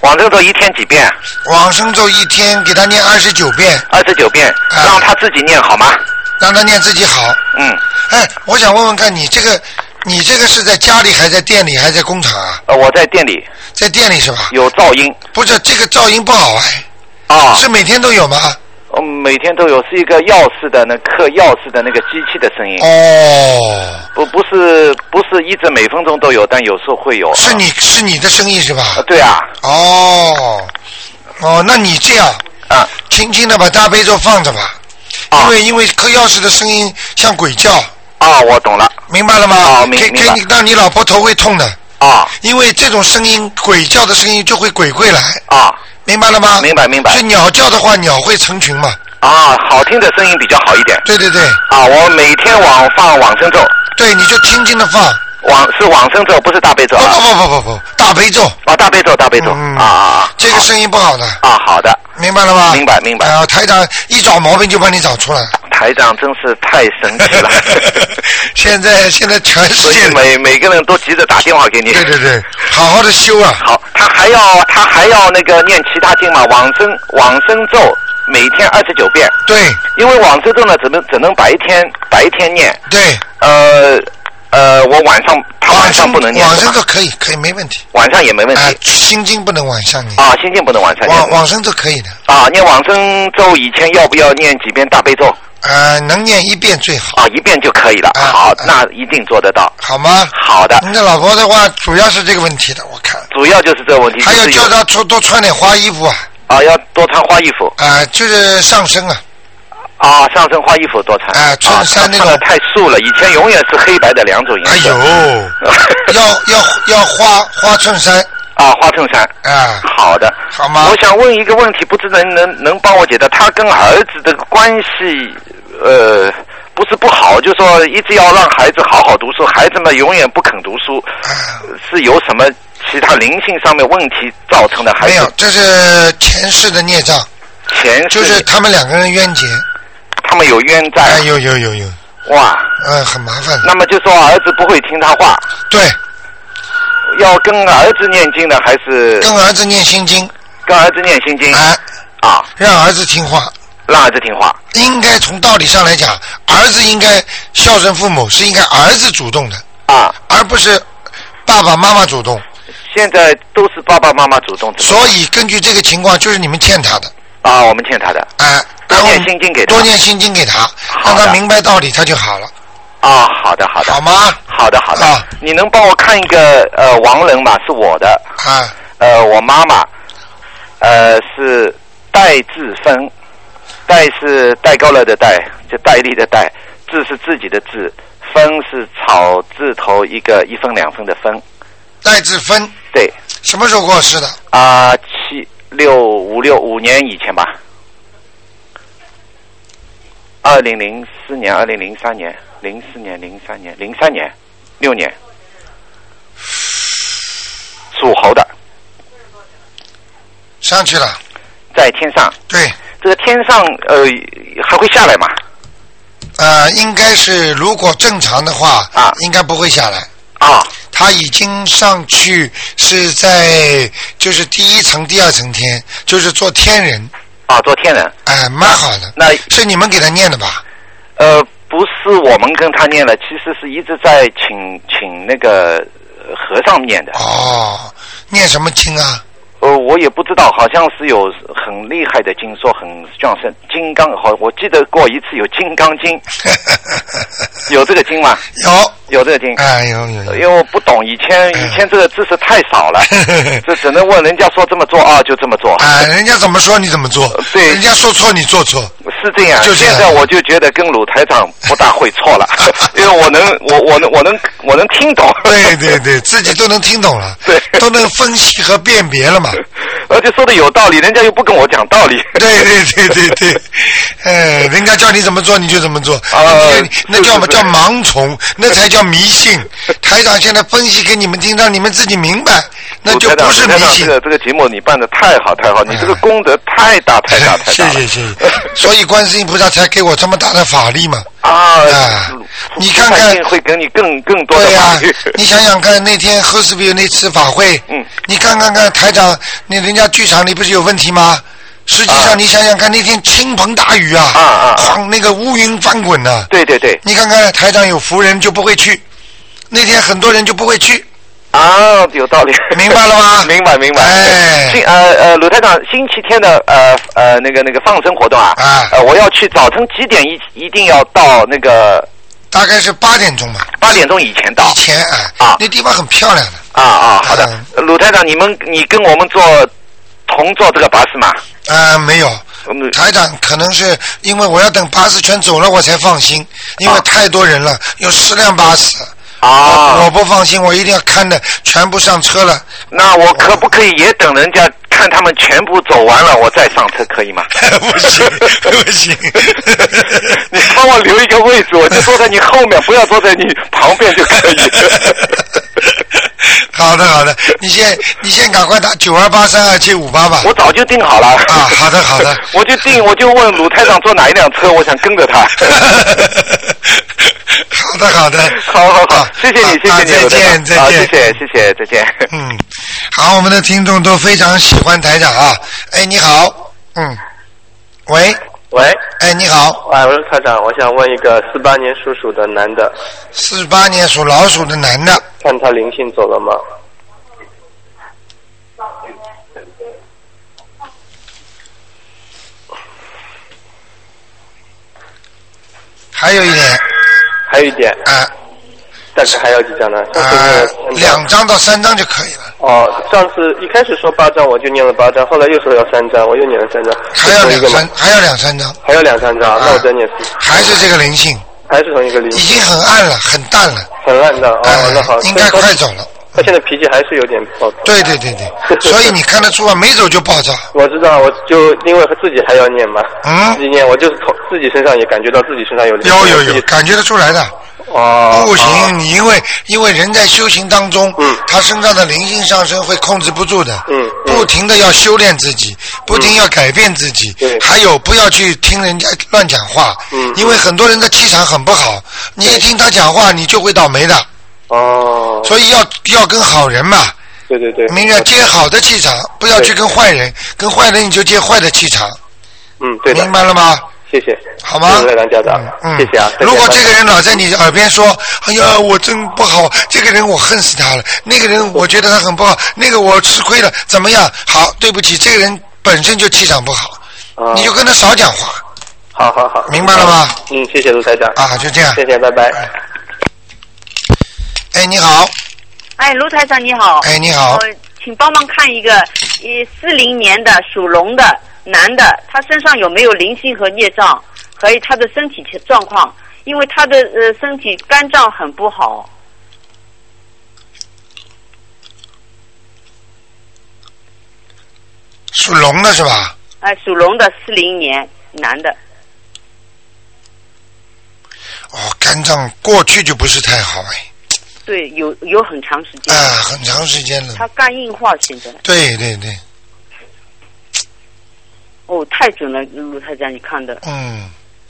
往生咒一天几遍？ 往生咒一天给他念二十九遍。 二十九遍， 啊、 让他自己念好吗？ 让他念自己好。 嗯。 哎，我想问问看你这个，你这个是在家里，还在店里，还在工厂啊？ 呃，我在店里。 在店里是吧？ 有噪音。 不是，这个噪音不好哎。 啊。 是每天都有吗？ 嗯，每天都有，是一个钥匙的那刻钥匙的那个机器的声音。 哦。 不，不是，不是一直每分钟都有，但有时候会有。 是你是你的声音是吧？ 啊，对啊。 哦。哦，那你这样啊， 轻轻的把大悲咒放着吧， 啊、 因为因为刻钥匙的声音像鬼叫。 啊，我懂了。 明白了吗？ 啊，明可以可以让你老婆头会痛的。 啊。 因为这种声音，鬼叫的声音就会鬼会来。 啊。 明白了吗？ 明白明白。 所以鸟叫的话，鸟会成群嘛。 啊，好听的声音比较好一点。 对对对。 啊，我每天往放往生咒。 对，你就轻轻的放。 往是往生咒，不是大悲咒。 不不不不不不，大悲咒。 啊，大悲咒，大悲咒。 嗯、 啊啊啊！ 这个声音不好的。 啊，好的。 明白了吗？ 明白明白。 然后、呃、台长一找毛病就帮你找出来。 台长真是太神奇了。 现在现在全世界每每个人都急着打电话给你。 对对对，好好的修啊。 好，他还要他还要那个念其他经嘛，往生往生咒每天二十九遍。 对。 因为往生咒呢，只能只能白天白天念。 对。 呃呃，我晚上他晚上不能念。 往生咒可以可以没问题。 晚上也没问题。 啊、呃，心经不能晚上念。 啊，心经不能晚上念。 往往生咒可以的。 啊，念往生咒以前要不要念几遍大悲咒？ 呃，能念一遍最好。 啊，一遍就可以了。 啊、 好、 啊， 那一定做得到。 好吗？ 好的。 你的老婆的话，主要是这个问题的，我看。 主要就是这个问题。 还要叫她多多穿点花衣服啊。 啊，要多穿花衣服。 啊、呃，就是上身啊。 啊，上身花衣服多穿。 啊、呃，衬衫那种。 穿的太素了，以前永远是黑白的两种颜色。 哎呦，要要要花花衬衫。 啊，花衬衫。 啊， 好的。 好吗？ 我想问一个问题，不知能能能帮我解答？他跟儿子的关系，呃，不是不好，就说一直要让孩子好好读书，孩子们永远不肯读书， 啊、 是有什么其他灵性上面问题造成的？还是没有，这是前世的孽障。 前世就是他们两个人冤结。 他们有冤债。 哎，有有有有。 哇。 嗯，很麻烦。 那么就说儿子不会听他话。 对。 要跟儿子念经的还是？ 跟儿子念心经。 跟儿子念心经。 哎。 啊。 让儿子听话。 让儿子听话。 应该从道理上来讲，儿子应该孝顺父母，是应该儿子主动的。 啊。 而不是爸爸妈妈主动。 现在都是爸爸妈妈主动。 所以根据这个情况，就是你们欠他的。 啊，我们欠他的。 哎。 多念心经给他。 多念心经给他，让他明白道理，他就好了。 啊，好的，好的。 好吗？ 好的，好的。 啊， 你能帮我看一个呃亡人吗？是我的。 啊。 呃，我妈妈，呃是戴志芬，戴是戴高乐的戴，就戴笠的戴，志是自己的志，分是草字头一个一分两分的分。 戴志芬。 对。 什么时候过世的？ 啊、呃，七六五六五年以前吧。二零零四年、二零零三年、零四年、零三年、零三年、六年，属猴的。 上去了。 在天上。 对。 这个天上呃还会下来吗？ 呃，应该是如果正常的话， 啊， 应该不会下来。 啊。 他已经上去是在就是第一层、第二层天，就是做天人。 啊，做天人。 哎，蛮好的。 那是你们给他念的吧？ 呃，不是我们跟他念了，其实是一直在请请那个和尚念的。 哦，念什么经啊？ 呃，我也不知道，好像是有很厉害的经，说很像是金刚，好，我记得过一次有金刚经，有这个经吗？ 有， 有这个经。 哎，有有有。 因为我不懂，以前以前这个知识太少了，这只能问人家说这么做啊，就这么做。 啊，人家怎么说你怎么做？ 对， 人家说错你做错。 是这样。 就这样。 现在我就觉得跟鲁台长不大会错了，因为我能我我能我能我能听懂。 对对对，自己都能听懂了， 对， 都能分析和辨别了嘛。 而且说的有道理，人家又不跟我讲道理。 对对对对对，呃，人家叫你怎么做你就怎么做， 呃、 那叫什么叫盲从，那才叫迷信。台长现在分析给你们听，让你们自己明白， 那就不是迷信。 这个这个节目你办的太好太好，你这个功德太大太大太大。 谢谢谢谢。所以观世音菩萨才给我这么大的法力嘛。 啊。 啊。你看看。 会给你更更多的法力。 对呀。你想想看，那天赫斯比有那次法会， 嗯， 你看看看台长，那人家剧场里不是有问题吗？实际上，你想想看，那天倾盆大雨啊， 啊啊， 狂那个乌云翻滚呐、啊。 对对对。 你看看台长有福人就不会去，那天很多人就不会去。 啊，有道理。 明白了吗？ 明白明白。 哎。 星呃呃，鲁台长，星期天的呃呃那个那个放生活动啊， 啊， 呃，我要去，早晨几点一一定要到那个？ 大概是八点钟吧。 八点钟以前到。 以前啊。 啊。 那地方很漂亮的。 啊啊，好的。嗯、鲁台长，你们你跟我们坐同坐这个巴士吗？ 呃，没有。台长可能是因为我要等巴士全走了我才放心，因为太多人了，有十辆巴士。 啊， 我不放心，我一定要看的全部上车了。 那我可不可以也等人家看他们全部走完了，我再上车可以吗？ 不行，不行。 你帮我留一个位置，我就坐在你后面，不要坐在你旁边就可以。 好的，好的，你先你先赶快打九二八三二七五八吧。 我早就订好了。 啊，好的，好的。 我就订，我就问鲁台长坐哪一辆车，我想跟着他。 好的，好的， 好好好，谢谢你，谢谢你， 再见，再见， 谢谢，谢谢，再见。 嗯，好，我们的听众都非常喜欢台长啊。哎，你好，嗯，喂， 喂， 哎，你好， 哎，我是台长，我想问一个四八年属鼠的男的， 四八年属老鼠的男的， 看他灵性走了吗？ 还有一点， 还有一点啊， 大概还有几张呢？ 啊，两张到三张就可以了。 哦，上次一开始说八张，我就念了八张，后来又说要三张，我又念了三张。 还要两三，还要两三张。 还有两三张，啊、那我再念四。 还是这个灵性。 还是同一个灵性。 已经很暗了，很淡了。 很暗的，哦， 呃、 那好。 应该快走了。 他现在脾气还是有点暴躁。 对对对对，所以你看得出啊，没走就暴躁。 我知道，我就因为自己还要念嘛， 嗯， 自己念，我就是从自己身上也感觉到自己身上有灵性。 有有有，感觉得出来的。 哦。 不行，你因为因为人在修行当中， 嗯， 他身上的灵性上升会控制不住的， 嗯， 不停的要修炼自己，不停要改变自己， 对， 还有不要去听人家乱讲话， 嗯， 因为很多人的气场很不好，你一听他讲话，你就会倒霉的。 哦， 所以要要跟好人嘛， 对对对， 明白接好的气场，不要去跟坏人，跟坏人你就接坏的气场。 嗯，对的。 明白了吗？ 谢谢。 好吗？ 谢谢台长家长， 嗯， 谢谢啊。 如果这个人老在你耳边说：“哎呀，我真不好，这个人我恨死他了，那个人我觉得他很不好，那个我吃亏了，怎么样？”好，对不起，这个人本身就气场不好， 哦， 你就跟他少讲话。 好好好， 明白了吗？ 嗯，谢谢卢台长。 啊，就这样。 谢谢，拜拜。 哎，你好。 哎，卢台长你好。 哎，你好。 呃，请帮忙看一个，一四零年的属龙的男的，他身上有没有灵性和孽障，还有他的身体状况，因为他的呃身体肝脏很不好。 属龙的是吧？ 哎，属龙的四零年男的。 哦，肝脏过去就不是太好哎。 对，有有很长时间。 啊，很长时间了。 他肝硬化现在。 对对对。 哦，太准了，卢台长，你看的。 嗯。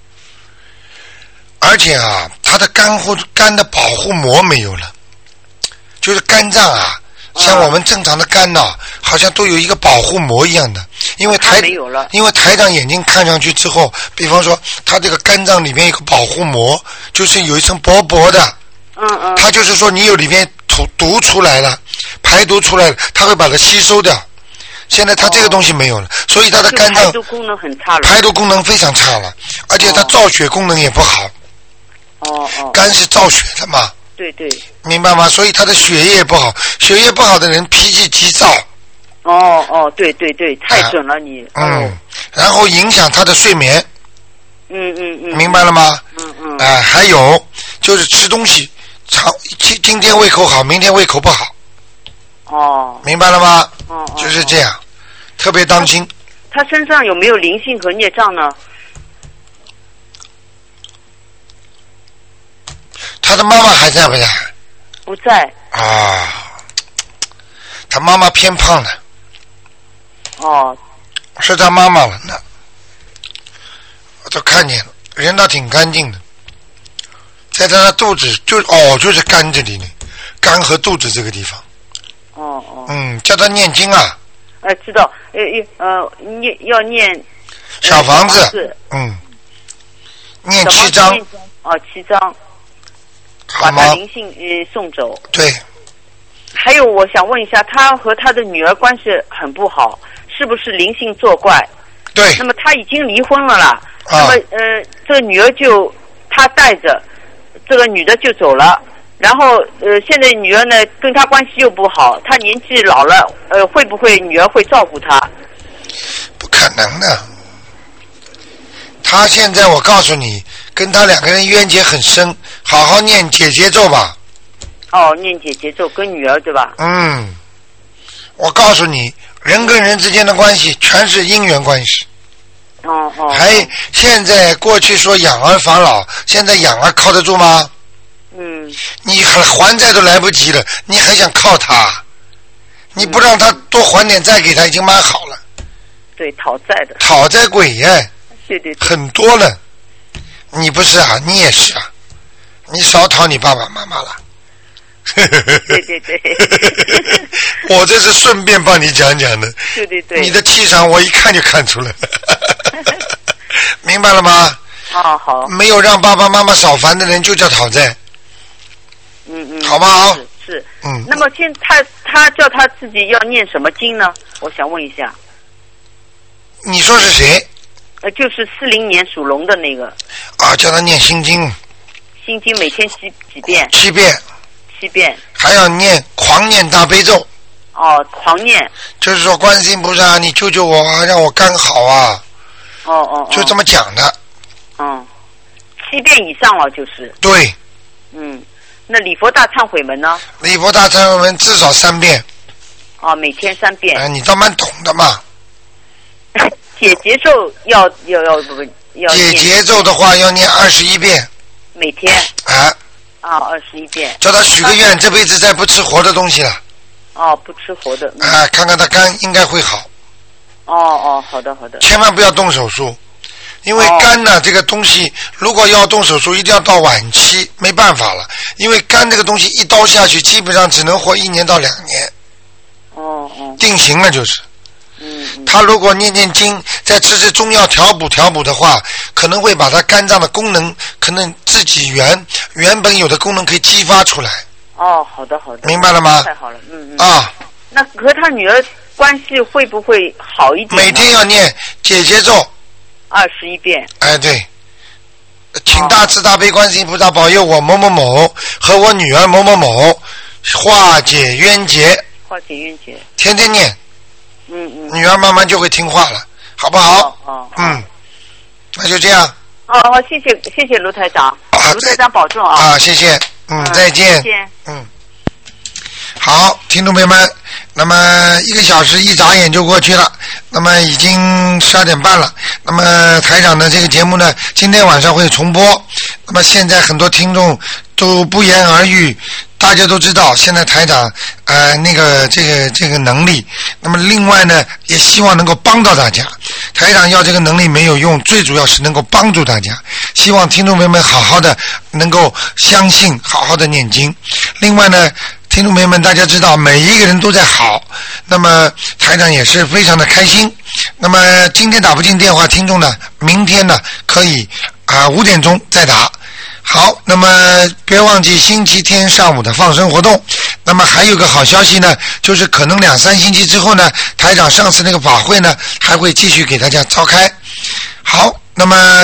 而且啊，他的肝护肝的保护膜没有了，就是肝脏啊，像我们正常的肝呐、啊，好像都有一个保护膜一样的。因为台没有了， 因为台长眼睛看上去之后，比方说他这个肝脏里面有个保护膜，就是有一层薄薄的。 嗯嗯。 他就是说，你有里面吐毒出来了，排毒出来了，他会把它吸收掉。现在他这个东西没有了，哦、所以他的肝脏排毒功能很差了， 排毒功能非常差了，而且他造血功能也不好。 哦哦。 肝是造血的嘛。 对对。 明白吗？所以他的血液不好，血液不好的人脾气急躁。 哦哦，对对对，太准了你。 啊、嗯、哦。然后影响他的睡眠。 嗯嗯嗯。 明白了吗？ 嗯嗯。 哎、呃，还有就是吃东西，常今今天胃口好，明天胃口不好。 哦。 明白了吗？ 哦哦。 就是这样，特别当心。 他身上有没有灵性和孽障呢？他的妈妈还在不在？ 不在。 啊。 他妈妈偏胖了。 哦。 是他妈妈了呢，我都看见了，人倒挺干净的，在他的肚子就哦就是肝这里呢，肝和肚子这个地方。 哦哦。 嗯，叫他念经啊。 哎，知道，呃呃，念要念。 小房子。 小房子嗯。念七章。 哦，七章。 好吗？ 把他灵性呃送走。 对。 还有，我想问一下，他和他的女儿关系很不好，是不是灵性作怪？ 对。 那么他已经离婚了啦。 啊。 那么呃，这个女儿就他带着，这个女的就走了。然后呃，现在女儿呢跟他关系又不好，他年纪老了，呃，会不会女儿会照顾他？ 不可能的。他现在我告诉你，跟他两个人冤结很深，好好念解结咒吧。 哦，念解结咒跟女儿对吧？ 嗯，我告诉你，人跟人之间的关系全是因缘关系。 哦哦。 还现在过去说养儿防老，现在养儿靠得住吗？ 嗯。 你还还债都来不及了，你还想靠他？你不让他多还点债给他，已经蛮好了。 对，讨债的。 讨债鬼耶。 对对对。 很多了。你不是啊？你也是啊？你少讨你爸爸妈妈了。 对对对。 我这是顺便帮你讲讲的。 对对对。 你的气场我一看就看出来了。明白了吗？ 哦，好。 没有让爸爸妈妈少烦的人就叫讨债。 嗯嗯。 好不好？ 是是。 嗯。 那么现他他叫他自己要念什么经呢？我想问一下。 你说是谁？ 呃，就是四零年属龙的那个。 啊，叫他念心经。 心经每天几几遍？ 七遍。 七遍。 还要念狂念大悲咒。 哦，狂念。 就是说，观世音菩萨，你救救我啊，让我肝好啊。 哦哦。 就这么讲的。 嗯，七遍以上了就是。 对。 嗯，那礼佛大忏悔文呢？ 礼佛大忏悔文至少三遍。 哦，每天三遍。 哎，你倒蛮懂的嘛。 解结咒要要要不要？ 解结咒的话要念二十一遍。 每天。 啊。 啊，二十一遍。 叫他许个愿，这辈子再不吃活的东西了。 哦，不吃活的。 嗯、啊，看看他肝应该会好。 哦哦，好的好的。 千万不要动手术，因为肝呢、哦、这个东西，如果要动手术，一定要到晚期，没办法了。因为肝这个东西一刀下去，基本上只能活一年到两年。 哦哦。 定型了就是。 嗯嗯。 他如果念念经，再吃吃中药调补调补的话，可能会把他肝脏的功能，可能自己原原本有的功能可以激发出来。 哦，好的好的。 明白了吗？ 太好了，嗯嗯。 啊。 那和他女儿关系会不会好一点？ 每天要念解结咒。 二十一遍。 哎，对。请大慈大悲观世音菩萨保佑我某某某和我女儿某某某化解冤结。 化解冤结。 天天念。 嗯嗯。 女儿慢慢就会听话了，好不好？ 哦哦。 嗯。那就这样。 哦哦，谢谢谢谢卢台长，卢台长保重啊！ 啊，谢谢，嗯，再见， 再见， 嗯。好，听众朋友们，那么一个小时一眨眼就过去了，那么已经十二点半了。那么台长的这个节目呢，今天晚上会重播。那么现在很多听众都不言而喻。大家都知道，现在台长呃那个这个这个能力，那么另外呢，也希望能够帮到大家。台长要这个能力没有用，最主要是能够帮助大家。希望听众朋友们好好的能够相信，好好的念经。另外呢，听众朋友们，大家知道每一个人都在好，那么台长也是非常的开心。那么今天打不进电话，听众呢，明天呢可以啊五点钟再打。好，那么别忘记星期天上午的放生活动。那么还有个好消息呢，就是可能两三星期之后呢，台长上次那个法会呢还会继续给大家召开。好，那么